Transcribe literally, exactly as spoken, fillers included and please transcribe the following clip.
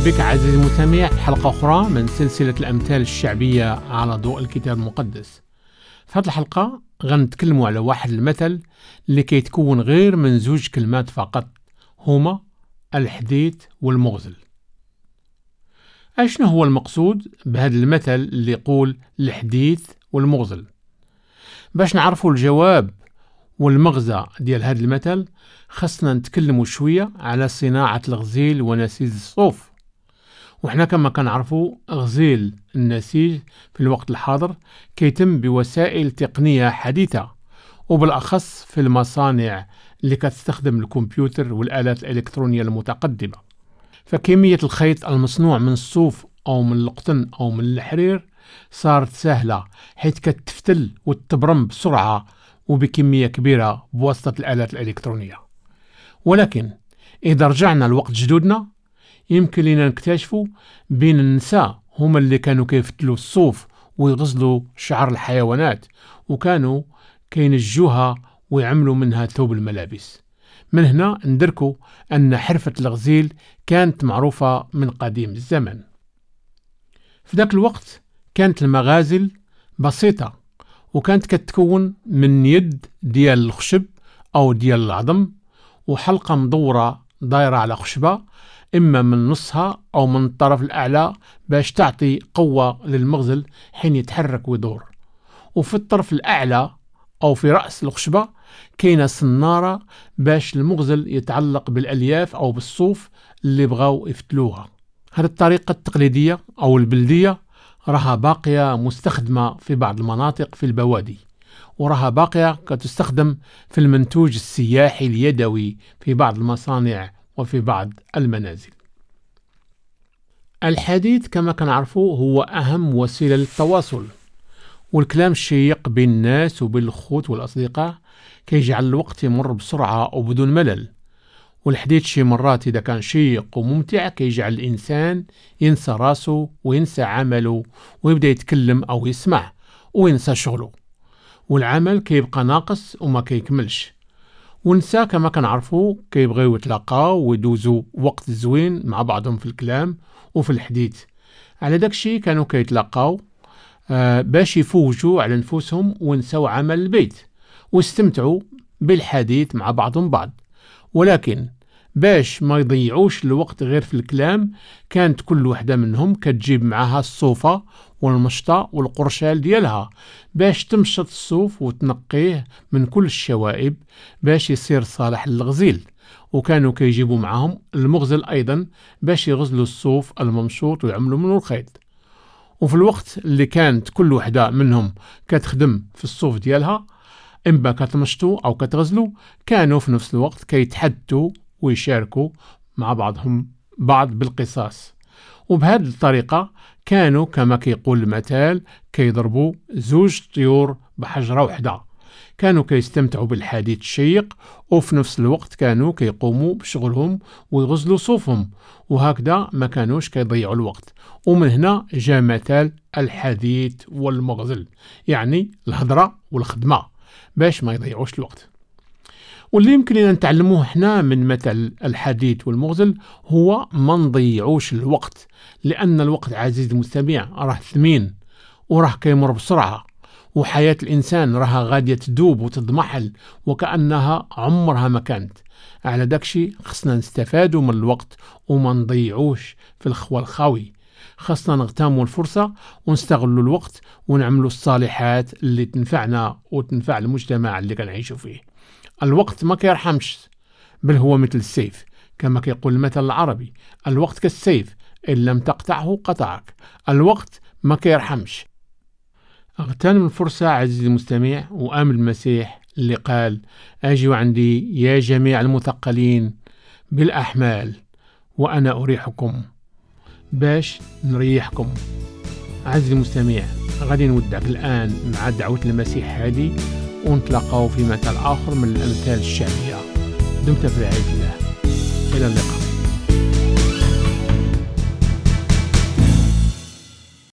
بك عزيزي المستمع في حلقة أخرى من سلسلة الأمثال الشعبية على ضوء الكتاب المقدس. في هذه الحلقة غنتكلموا على واحد المثل اللي كيتكون غير من زوج كلمات فقط، هما الحديث والمغزل. أشنو هو المقصود بهذا المثل اللي يقول الحديث والمغزل؟ باش نعرفوا الجواب والمغزى ديال هذا المثل خصنا نتكلموا شوية على صناعة الغزيل ونسيج الصوف. وحنا كما كنعرفوا غزيل النسيج في الوقت الحاضر كيتم بوسائل تقنية حديثة، وبالأخص في المصانع اللي كتستخدم الكمبيوتر والآلات الإلكترونية المتقدمة. فكمية الخيط المصنوع من الصوف أو من القطن أو من الحرير صارت سهلة، حيث كتفتل وتبرم بسرعة وبكمية كبيرة بواسطة الآلات الإلكترونية. ولكن إذا رجعنا لوقت جدودنا يمكن لنا نكتشفوا بين النساء هما اللي كانوا كيفتلوا الصوف ويغزلوا شعر الحيوانات، وكانوا كينجوها ويعملوا منها ثوب الملابس. من هنا ندركوا أن حرفة الغزيل كانت معروفة من قديم الزمن. في ذاك الوقت كانت المغازل بسيطة، وكانت كتكون من يد ديال الخشب أو ديال العظم، وحلقة مدورة دايرة على خشبة إما من نصها أو من الطرف الأعلى باش تعطي قوة للمغزل حين يتحرك ويدور. وفي الطرف الأعلى أو في رأس الخشبة كاينة صنارة باش المغزل يتعلق بالألياف أو بالصوف اللي بغاو يفتلوها. هذه الطريقة التقليدية أو البلدية راها باقية مستخدمة في بعض المناطق في البوادي، وراها باقية كتستخدم في المنتوج السياحي اليدوي في بعض المصانع وفي بعض المنازل. الحديث كما كنعرفوا هو أهم وسيلة للتواصل والكلام الشيق بين الناس وبين الأخوت والأصدقاء، كيجعل الوقت يمر بسرعة وبدون ملل. والحديث شي مرات إذا كان شيق وممتع كيجعل الإنسان ينسى راسه وينسى عمله ويبدأ يتكلم أو يسمع وينسى شغله، والعمل كيبقى ناقص وما كيكملش. ونسا كما كنعرفوا كيبغيو يتلاقاو ويدوزوا وقت زوين مع بعضهم في الكلام وفي الحديث. على داكشي كانوا كيتلاقاو آه باش يفوجوا على نفوسهم ونساو عمل البيت واستمتعوا بالحديث مع بعضهم بعض. ولكن باش ما يضيعوش الوقت غير في الكلام، كانت كل وحدة منهم كتجيب معها الصوفة والمشطة والقرشال ديالها باش تمشط الصوف وتنقيه من كل الشوائب باش يصير صالح للغزيل. وكانوا كيجيبوا معهم المغزل أيضا باش يغزلوا الصوف الممشوط ويعملوا منه الخيط. وفي الوقت اللي كانت كل وحدة منهم كتخدم في الصوف ديالها إما كتمشطوا أو كتغزلوا، كانوا في نفس الوقت كيتحدثوا ويشاركوا مع بعضهم بعض بالقصاص. وبهذه الطريقة كانوا كما كيقول المثال كيضربوا زوج طيور بحجرة واحدة، كانوا كيستمتعوا بالحديث الشيق وفي نفس الوقت كانوا كيقوموا بشغلهم ويغزلوا صوفهم، وهكذا ما كانوش كيضيعوا الوقت. ومن هنا جاء مثال الحديث والمغزل، يعني الهضرة والخدمة باش ما يضيعوش الوقت. واللي يمكن لنا نتعلموه احنا من مثل الحديث والمغزل هو ما نضيعوش الوقت، لأن الوقت عزيز المستمع راه ثمين وراه كيمر بسرعة، وحياة الإنسان راها غادية تدوب وتضمحل وكأنها عمرها ما كانت. على داكشي خصنا نستفادوا من الوقت وما نضيعوش في الخوى الخاوي. خصنا نغتنموا الفرصة ونستغلوا الوقت ونعملوا الصالحات اللي تنفعنا وتنفع المجتمع اللي كنعيشوا فيه. الوقت ما كيرحمش، بل هو مثل السيف، كما كيقول المثل العربي: الوقت كالسيف إن لم تقطعه قطعك. الوقت ما كيرحمش. اغتنم الفرصة عزيزي المستمع وآمن المسيح اللي قال: أجوا عندي يا جميع المثقلين بالأحمال وأنا أريحكم، باش نريحكم. عزيزي المستمع غادي نودعك الآن مع دعوة المسيح هادي، ونتلاقاو في مثل آخر من الأمثال الشعبية. دمت في رعاية الله، إلى اللقاء.